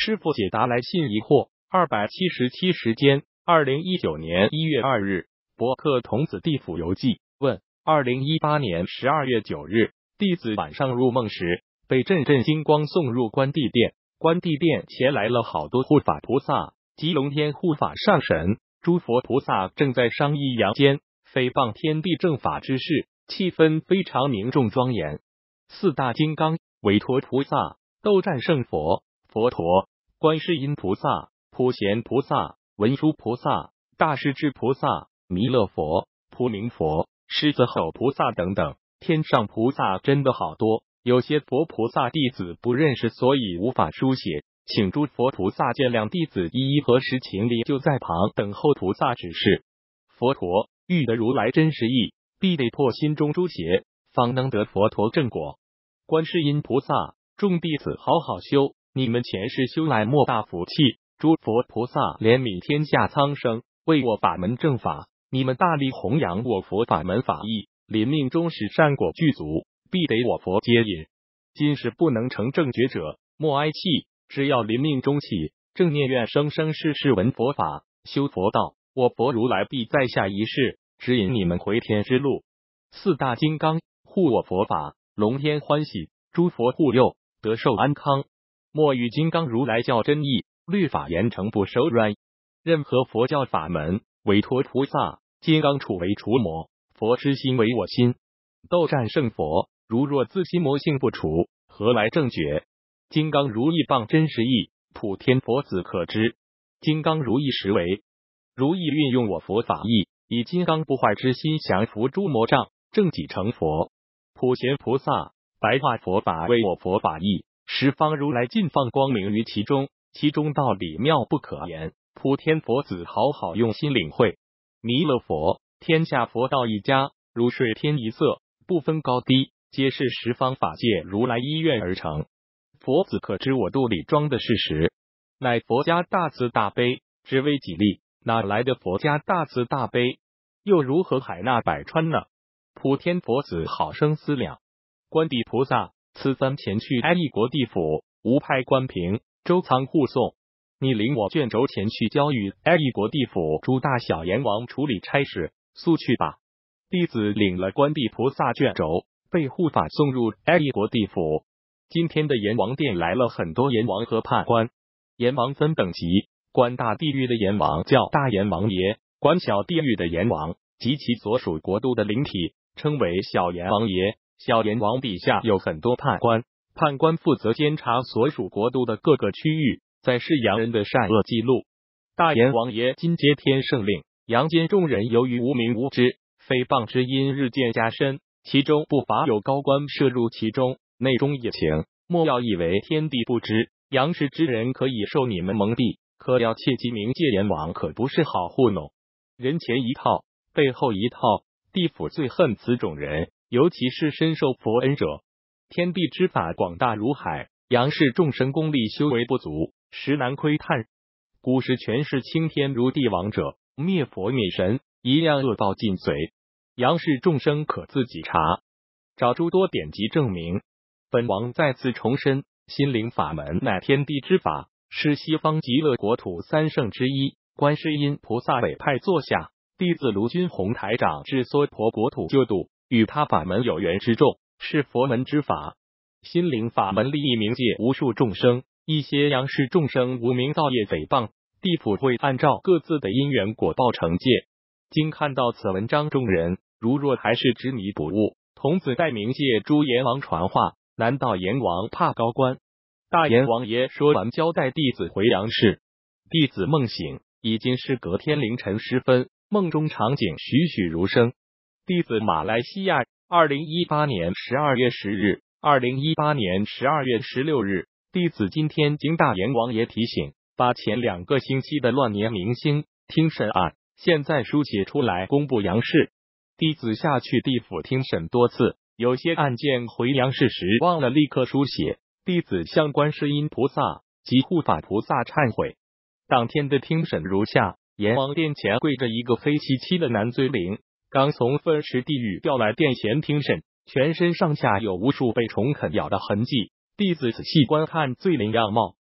师傅解答来信疑惑。277时间，2019年1月2日，博客童子地府游记问：2018年12月9日，弟子晚上入梦时，被阵阵金光送入关帝殿。关帝殿前来了好多护法菩萨及龙天护法上神，诸佛菩萨正在商议阳间诽谤天地正法之事，气氛非常凝重庄严。四大金刚、韦陀菩萨、斗战胜佛、佛陀、观世音菩萨、普贤菩萨、文殊菩萨、大势至菩萨、弥勒佛、普明佛、狮子吼菩萨等等，天上菩萨真的好多。有些佛菩萨弟子不认识，所以无法书写，请诸佛菩萨见谅。弟子一一核实情理，就在旁等候菩萨指示。佛陀欲得如来真实意，必得破心中诸邪，方能得佛陀正果。观世音菩萨，众弟子好好修，你们前世修来莫大福气。诸佛菩萨怜悯天下苍生，为我法门正法，你们大力弘扬我佛法门法义，临命终时善果具足，必得我佛接引。今世不能成正觉者，莫哀气，只要临命终起，正念愿生生世世闻佛法，修佛道，我佛如来必在下一世指引你们回天之路。四大金刚护我佛法，龙天欢喜，诸佛护佑，得寿安康。莫与金刚如来教真义，律法严惩不手软。任何佛教法门，韦陀菩萨，金刚杵为除魔，佛之心为我心。斗战胜佛，如若自心魔性不除，何来正觉？金刚如意棒真实意，普天佛子可知。金刚如意实为，如意运用我佛法义，以金刚不坏之心降伏诸魔障，正己成佛。普贤菩萨白话佛法为我佛法义，十方如来尽放光明于其中，其中道理妙不可言，普天佛子好好用心领会。弥勒佛，天下佛道一家，如水天一色，不分高低，皆是十方法界如来依愿而成。佛子可知我肚里装的是实，乃佛家大慈大悲，只为己利，哪来的佛家大慈大悲？又如何海纳百川呢？普天佛子好生思量。观地菩萨此番前去哀异国地府，吾派关平、周仓护送，你领我卷轴前去交与哀异国地府诸大小阎王处理差事，速去吧。弟子领了观地菩萨卷轴，被护法送入哀异国地府。今天的阎王殿来了很多阎王和判官。阎王分等级，管大地狱的阎王叫大阎王爷，管小地狱的阎王及其所属国度的灵体称为小阎王爷。小阎王笔下有很多判官，判官负责监察所属国度的各个区域，在世洋人的善恶记录。大阎王爷今接天圣令，阳间众人由于无名无知，诽谤之音日渐加深，其中不乏有高官涉入其中，内中也情，莫要以为天地不知，阳世之人可以受你们蒙蔽，可要切记冥界阎王可不是好糊弄，人前一套，背后一套，地府最恨此种人，尤其是深受佛恩者。天地之法广大如海，阳世众生功力修为不足，实难窥探。古时权势倾天如帝王者，灭佛灭神，一样恶报尽随。阳世众生可自己查，找诸多典籍证明。本王再次重申，心灵法门乃天地之法，是西方极乐国土三圣之一。观世音菩萨委派座下，弟子卢军宏台长至娑婆国土救度，与他法门有缘之众，是佛门之法。心灵法门利益冥界无数众生，一些阳世众生无名造业诽谤，地府会按照各自的因缘果报惩戒。今看到此文章，众人如若还是执迷不悟，童子代冥界诸阎王传话，难道阎王怕高官？大阎王爷说完，交代弟子回阳世。弟子梦醒，已经是隔天凌晨时分，梦中场景栩栩如生。弟子马来西亚2018年12月10日2018年12月16日，弟子今天经大阎王爷提醒，把前2个星期的乱年明星听审案现在书写出来公布阳世。弟子下去地府听审多次，有些案件回阳世时忘了立刻书写，弟子向观世音菩萨及护法菩萨忏悔。当天的听审如下：阎王殿前跪着一个黑漆漆的男罪灵，刚从粪池地狱调来殿前听审，全身上下有无数被虫啃咬的痕迹。弟子仔细观看罪灵样貌，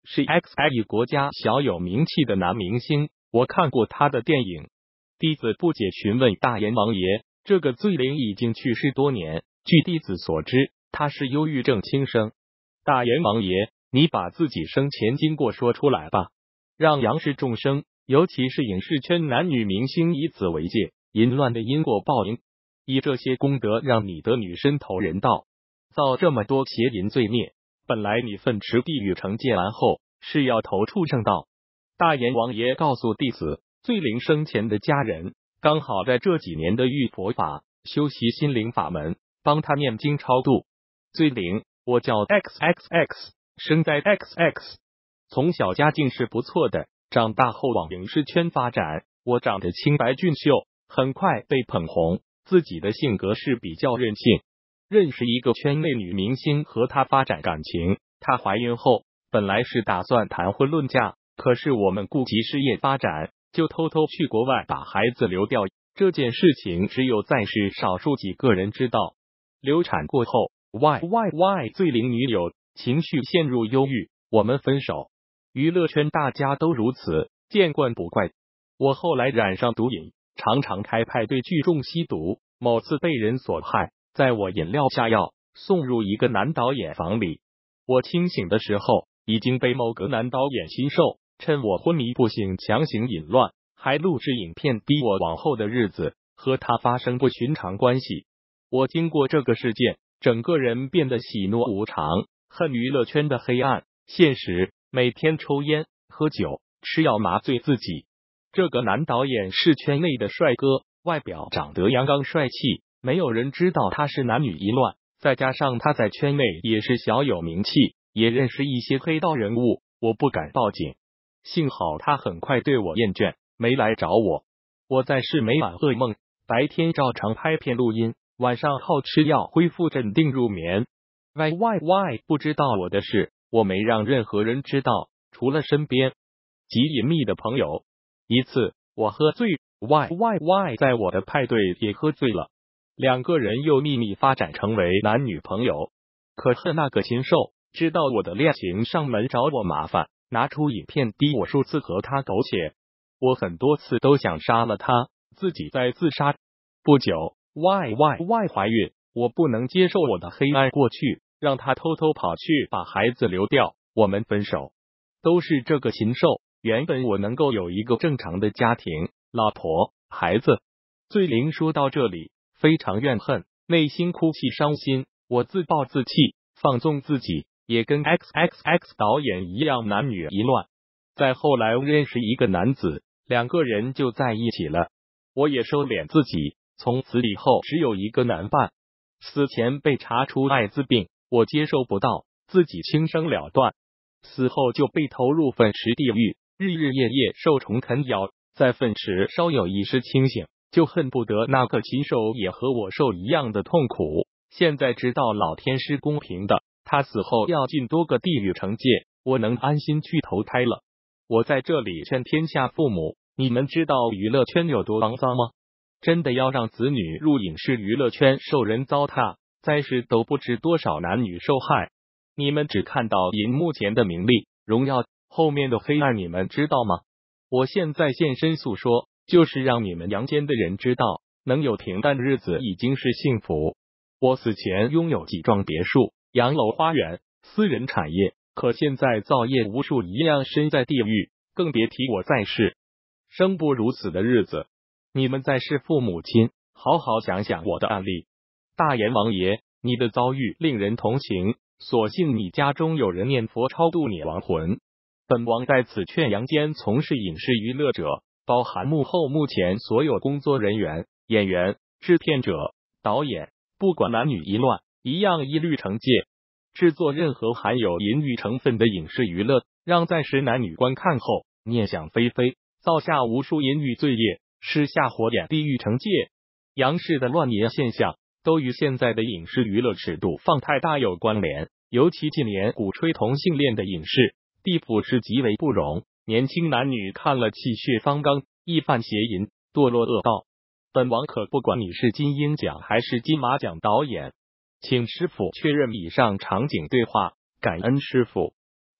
是 XI 国家小有名气的男明星，我看过他的电影。弟子不解询问大阎王爷，这个罪灵已经去世多年，据弟子所知，他是忧郁症轻生。大阎王爷，你把自己生前经过说出来吧，让杨氏众生，尤其是影视圈男女明星以此为戒，淫乱的因果报应，以这些功德让你的女身投人道，造这么多邪淫罪孽。本来你奋持地狱惩戒完后，是要投畜生道。大阎王爷告诉弟子，罪灵生前的家人刚好在这几年的遇佛法，修习心灵法门，帮他念经超度。罪灵，我叫 XXX， 生在 XX， 从小家境是不错的，长大后往影视圈发展。我长得清白俊秀，很快被捧红，自己的性格是比较任性。认识一个圈内女明星，和她发展感情。她怀孕后，本来是打算谈婚论嫁，可是我们顾及事业发展，就偷偷去国外把孩子流掉。这件事情只有在世少数几个人知道。流产过后，罪灵女友情绪陷入忧郁，我们分手。娱乐圈大家都如此，见惯不怪。我后来染上毒瘾，常常开派对聚众吸毒。某次被人所害，在我饮料下药，送入一个男导演房里。我清醒的时候，已经被某个男导演心授，趁我昏迷不醒强行淫乱，还录制影片逼我往后的日子和他发生不寻常关系。我经过这个事件，整个人变得喜怒无常，恨娱乐圈的黑暗现实，每天抽烟喝酒吃药麻醉自己。这个男导演是圈内的帅哥，外表长得阳刚帅气，没有人知道他是男女淫乱，再加上他在圈内也是小有名气，也认识一些黑道人物，我不敢报警。幸好他很快对我厌倦，没来找我。我在世每晚噩梦，白天照常拍片录音，晚上靠吃药恢复镇定入眠。不知道我的事，我没让任何人知道，除了身边极隐秘的朋友。一次我喝醉，在我的派对也喝醉了，两个人又秘密发展成为男女朋友。可恨那个禽兽，知道我的恋情上门找我麻烦，拿出影片逼我数次和他苟且。我很多次都想杀了他，自己在自杀。不久怀孕，我不能接受我的黑暗过去，让他偷偷跑去把孩子流掉，我们分手。都是这个禽兽，原本我能够有一个正常的家庭，老婆孩子。罪灵说到这里非常怨恨，内心哭泣伤心。我自暴自弃，放纵自己，也跟 XXX 导演一样男女淫乱。再后来认识一个男子，两个人就在一起了。我也收敛自己，从此以后只有一个男伴。死前被查出艾滋病，我接受不到，自己轻生了断。死后就被投入粪池地狱，日日夜夜受虫啃咬。在粪池稍有一丝清醒，就恨不得那个禽兽也和我受一样的痛苦。现在知道老天是公平的，他死后要进多个地狱惩戒，我能安心去投胎了。我在这里劝天下父母，你们知道娱乐圈有多肮脏吗？真的要让子女入影视娱乐圈受人糟蹋，在世都不知多少男女受害。你们只看到荧幕前的名利荣耀，后面的黑暗你们知道吗？我现在现身诉说，就是让你们阳间的人知道，能有平淡日子已经是幸福。我死前拥有几幢别墅、洋楼花园、私人产业，可现在造业无数，一样身在地狱，更别提我在世生不如死的日子。你们在世父母亲，好好想想我的案例。大阎王爷，你的遭遇令人同情，所幸你家中有人念佛超度你亡魂。本王在此劝阳间从事影视娱乐者，包含幕后幕前所有工作人员、演员、制片者、导演，不管男女淫乱，一样一律惩戒。制作任何含有淫欲成分的影视娱乐，让在世男女观看后念想飞飞，造下无数淫欲罪业，是下火眼地狱惩戒。杨氏的乱淫现象都与现在的影视娱乐尺度放太大有关联，尤其近年鼓吹同性恋的影视，地府是极为不容。年轻男女看了气血方刚，易犯邪淫，堕落恶道。本王可不管你是金鹰奖还是金马奖导演，请师傅确认以上场景对话，感恩师傅。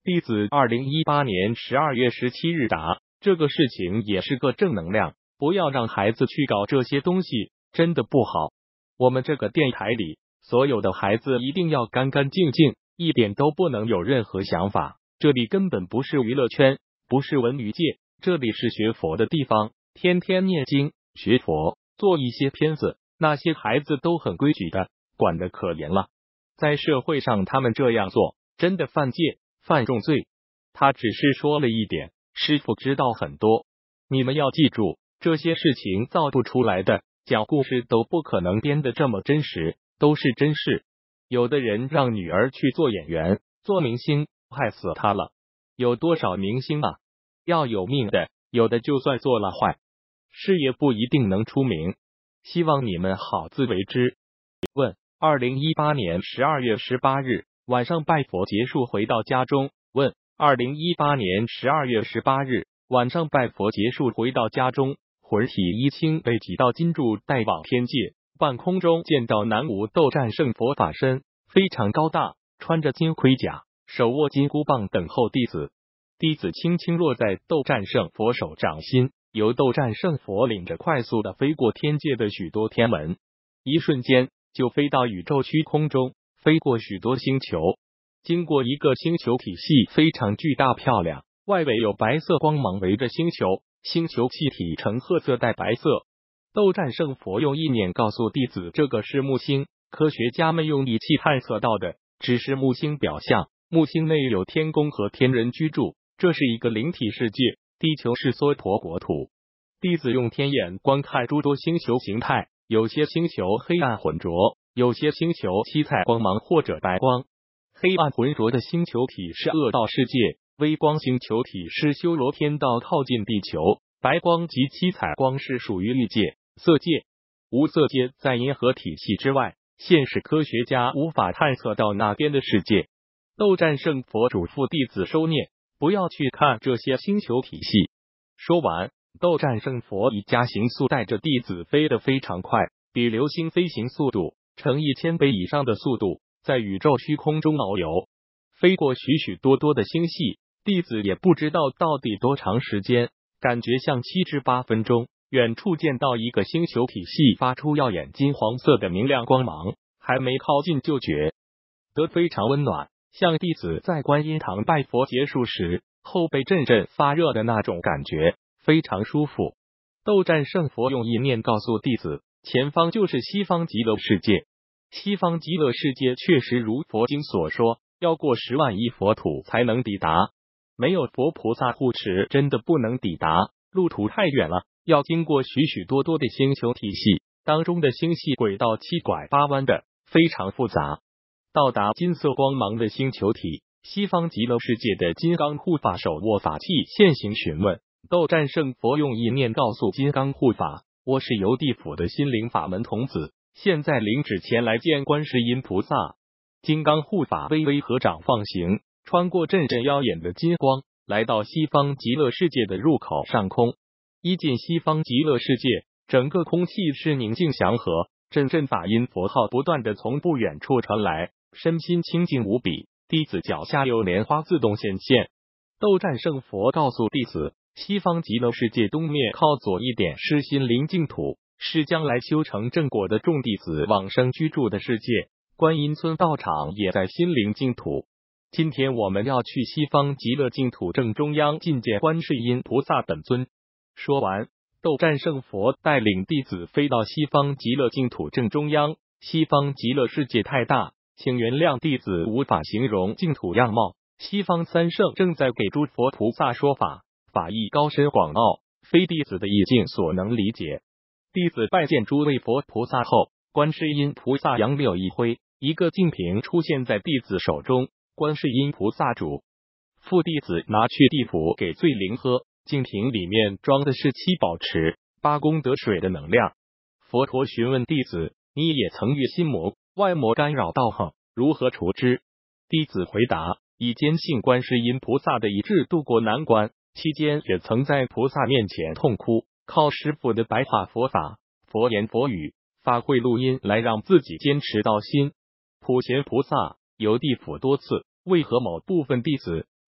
弟子2018年12月17日答：这个事情也是个正能量，不要让孩子去搞这些东西，真的不好。我们这个电台里所有的孩子一定要干干净净，一点都不能有任何想法。这里根本不是娱乐圈，不是文娱界，这里是学佛的地方，天天念经学佛，做一些片子，那些孩子都很规矩的，管得可严了。在社会上他们这样做真的犯戒，犯重罪。他只是说了一点，师父知道很多，你们要记住，这些事情造不出来的，讲故事都不可能编得这么真实，都是真事。有的人让女儿去做演员做明星，害死她了。有多少明星啊，要有命的，有的就算做了坏事也不一定能出名，希望你们好自为之。问2018年12月18日晚上拜佛结束回到家中。问2018年12月18日晚上拜佛结束回到家中，魂体一清被挤到金柱带往天界，半空中见到南无斗战胜佛法身，非常高大，穿着金盔甲，手握金箍棒等候弟子。弟子轻轻落在斗战胜佛手掌心，由斗战胜佛领着快速的飞过天界的许多天门，一瞬间就飞到宇宙虚空中，飞过许多星球，经过一个星球体系非常巨大漂亮，外围有白色光芒围着星球，星球气体呈褐色带白色。斗战胜佛用意念告诉弟子，这个是木星，科学家们用仪器探测到的只是木星表象，木星内有天宫和天人居住，这是一个灵体世界，地球是娑婆国土。弟子用天眼观看诸多星球形态，有些星球黑暗浑浊，有些星球七彩光芒或者白光。黑暗浑浊的星球体是恶道世界，微光星球体是修罗天道靠近地球，白光及七彩光是属于欲界、色界。无色界在银河体系之外，现实科学家无法探测到那边的世界。斗战胜佛嘱咐弟子收念，不要去看这些星球体系。说完，斗战胜佛以加行速带着弟子飞得非常快，比流星飞行速度成1000倍以上的速度，在宇宙虚空中遨游，飞过许许多多的星系，弟子也不知道到底多长时间，感觉像7至8分钟。远处见到一个星球体系发出耀眼金黄色的明亮光芒，还没靠近就觉得非常温暖，像弟子在观音堂拜佛结束时后背阵阵发热的那种感觉，非常舒服。斗战胜佛用意念告诉弟子，前方就是西方极乐世界。西方极乐世界确实如佛经所说，要过10万亿佛土才能抵达，没有佛菩萨护持真的不能抵达，路途太远了，要经过许许多多的星球体系，当中的星系轨道七拐八弯的，非常复杂。到达金色光芒的星球体，西方极乐世界的金刚护法手握法器现行询问。斗战胜佛用意念告诉金刚护法，我是由地府的心灵法门童子，现在领旨前来见观世音菩萨。金刚护法微微合掌放行，穿过阵阵耀眼的金光，来到西方极乐世界的入口上空。一进西方极乐世界，整个空气是宁静祥和，阵阵法音佛号不断的从不远处传来，身心清净无比。弟子脚下有莲花自动显现。斗战胜佛告诉弟子，西方极乐世界东面靠左一点是心灵净土，是将来修成正果的众弟子往生居住的世界。观音村道场也在心灵净土。今天我们要去西方极乐净土正中央觐见观世音菩萨本尊。说完，斗战胜佛带领弟子飞到西方极乐净土正中央。西方极乐世界太大，请原谅弟子无法形容净土样貌。西方三圣正在给诸佛菩萨说法，法义高深广奥，非弟子的意境所能理解。弟子拜见诸位佛菩萨后，观世音菩萨杨柳一挥，一个净瓶出现在弟子手中。观世音菩萨嘱咐弟子拿去地府给罪灵喝，净瓶里面装的是7宝池8功德水的能量。佛陀询问弟子，你也曾遇心魔、外魔干扰道行，如何除之？弟子回答，以坚信观世音菩萨的一致度过难关，期间也曾在菩萨面前痛哭，靠师父的白话佛法、佛言佛语、法会录音来让自己坚持到心。普贤菩萨游地府多次，为何某部分弟子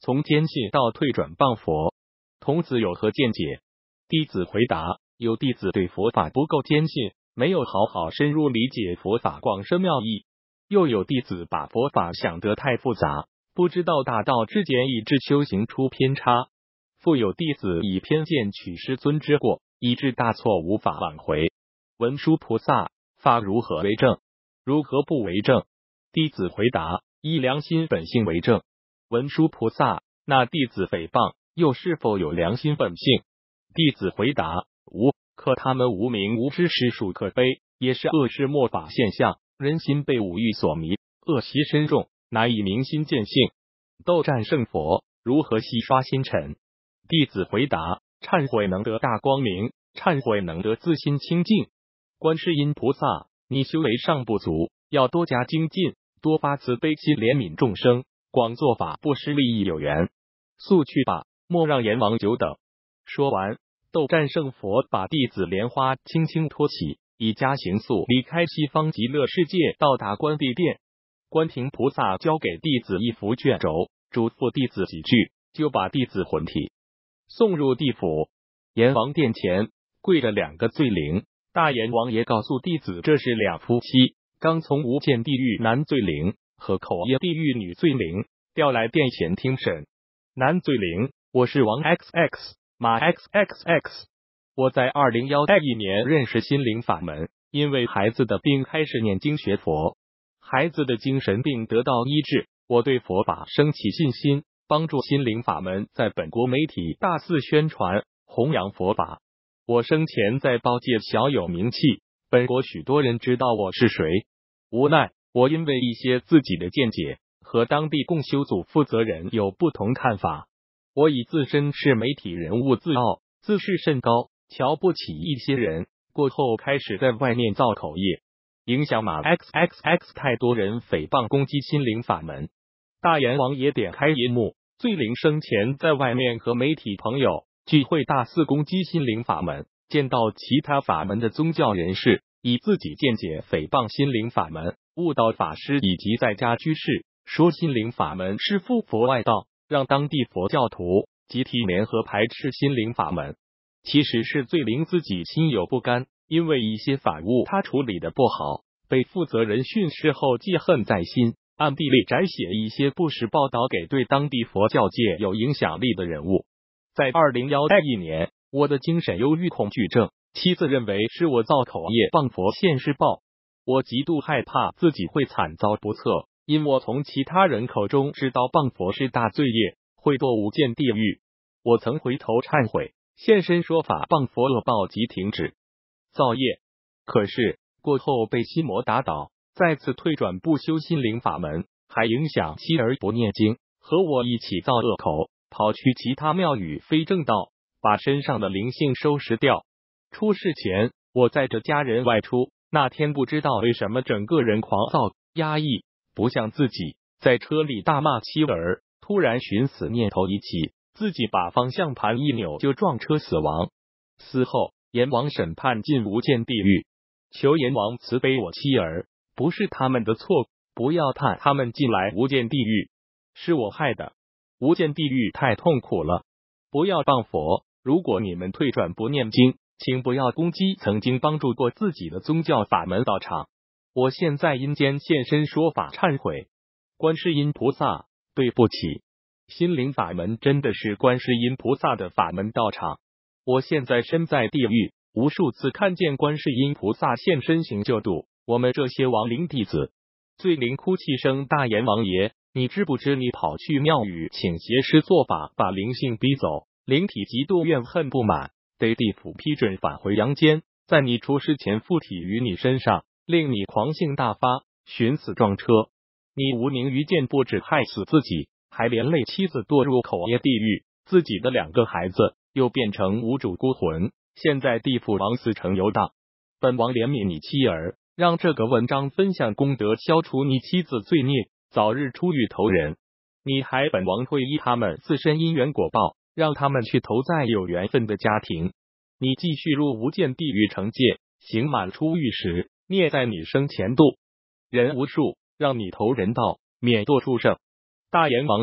从坚信到退转谤佛，童子有何见解？弟子回答：有弟子对佛法不够坚信，没有好好深入理解佛法广深妙义；又有弟子把佛法想得太复杂，不知道大道至简，以致修行出偏差；复有弟子以偏见取师尊之过，以致大错无法挽回。文殊菩萨，法如何为正？如何不为正？弟子回答：依良心本性为正。文殊菩萨，那弟子诽谤又是否有良心本性？弟子回答：无，可他们无明无知，实属可悲，也是恶事末法现象。人心被五欲所迷，恶习深重，难以明心见性。斗战胜佛，如何洗刷心尘？弟子回答：忏悔能得大光明，忏悔能得自心清净。观世音菩萨，你修为尚不足，要多加精进，多发慈悲心，怜悯众生，广做法布施，利益有缘。速去吧，莫让阎王久等。说完，斗战胜佛把弟子莲花轻轻托起，以加行速离开西方极乐世界，到达关帝殿。观平菩萨交给弟子一幅卷轴，嘱咐弟子几句，就把弟子魂体送入地府。阎王殿前跪着两个罪灵，大阎王爷告诉弟子，这是两夫妻，刚从无间地狱男罪灵和口业地狱女罪灵调来殿前听审。男罪灵：我是王 XX 马 XXX， 我在2011年认识心灵法门，因为孩子的病开始念经学佛，孩子的精神病得到医治，我对佛法升起信心，帮助心灵法门在本国媒体大肆宣传弘扬佛法。我生前在报界小有名气，本国许多人知道我是谁。无奈我因为一些自己的见解和当地共修组负责人有不同看法，我以自身是媒体人物自傲，自视甚高，瞧不起一些人，过后开始在外面造口业，影响马 XXX 太多人诽谤攻击心灵法门。大阎王爷点开银幕，罪灵生前在外面和媒体朋友聚会大肆攻击心灵法门，见到其他法门的宗教人士以自己见解诽谤心灵法门，误导法师以及在家居士，说心灵法门是附佛外道，让当地佛教徒集体联合排斥心灵法门。其实是罪灵自己心有不甘，因为一些法务他处理的不好，被负责人训斥后记恨在心，暗地里摘写一些不实报道给对当地佛教界有影响力的人物。在2011年，我的精神忧郁恐惧症，妻子认为是我造口业谤佛现世报，我极度害怕自己会惨遭不测，因我从其他人口中知道谤佛是大罪业，会堕无间地狱。我曾回头忏悔，现身说法谤佛，恶报即停止造业。可是过后被心魔打倒，再次退转不修心灵法门，还影响妻儿不念经，和我一起造恶口，跑去其他庙宇非正道，把身上的灵性收拾掉。出事前，我载着家人外出，那天不知道为什么整个人狂躁压抑，不像自己，在车里大骂妻儿，突然寻死念头一起，自己把方向盘一扭就撞车死亡。死后阎王审判进无间地狱，求阎王慈悲我妻儿，不是他们的错，不要判他们进来无间地狱，是我害的。无间地狱太痛苦了，不要谤佛。如果你们退转不念经，请不要攻击曾经帮助过自己的宗教法门道场。我现在阴间现身说法忏悔。观世音菩萨，对不起。心灵法门真的是观世音菩萨的法门道场。我现在身在地狱，无数次看见观世音菩萨现身行救度我们这些亡灵弟子。罪灵哭泣声：大阎王爷，你知不知你跑去庙宇请邪师做法，把灵性逼走，灵体极度怨恨不满，得地府批准返回阳间，在你出世前附体于你身上，令你狂性大发，寻死撞车。你无宁于见，不止害死自己，还连累妻子堕入口业地狱，自己的2个孩子又变成无主孤魂，现在地府王死城游荡。本王怜悯你妻儿，让这个文章分享功德，消除你妻子罪孽，早日出狱投人。你还本王会依他们自身因缘果报，让他们去投在有缘分的家庭。你继续入无间地狱惩戒，刑满出狱时，孽在你生前度人无数，让你投人道，免堕畜生。大阎王爷，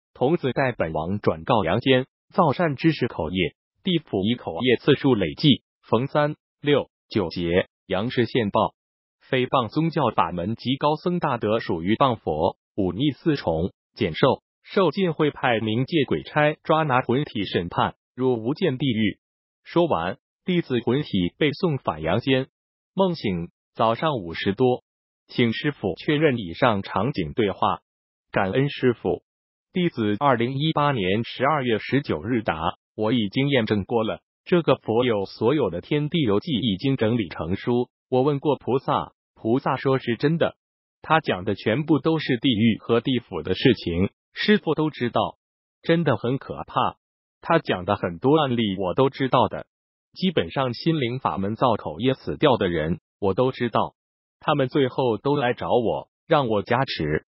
童子代本王转告阳间，造善之事口业，地府以口业次数累计，逢3、6、9节，阳世现报。诽谤宗教法门及高僧大德属于谤佛，忤逆4重，减寿，受尽会派冥界鬼差抓拿魂体审判，入无间地狱。说完，弟子魂体被送返阳间。梦醒，早上5时多，请师父确认以上场景对话。感恩师父。弟子2018年12月19日答：我已经验证过了，这个佛有所有的天地游记已经整理成书。我问过菩萨，菩萨说是真的。他讲的全部都是地狱和地府的事情，师父都知道，真的很可怕。他讲的很多案例我都知道的，基本上心灵法门造口业死掉的人，我都知道。他们最后都来找我，让我加持。